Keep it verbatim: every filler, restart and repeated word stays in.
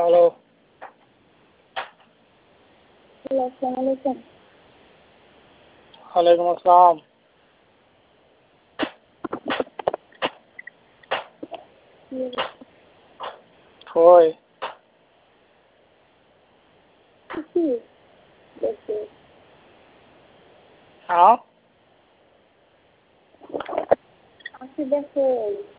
Halo. Halo, Assalamualaikum. Waalaikumsalam. Iya, Hoi. Masih. Betul. Hả? Masih betul.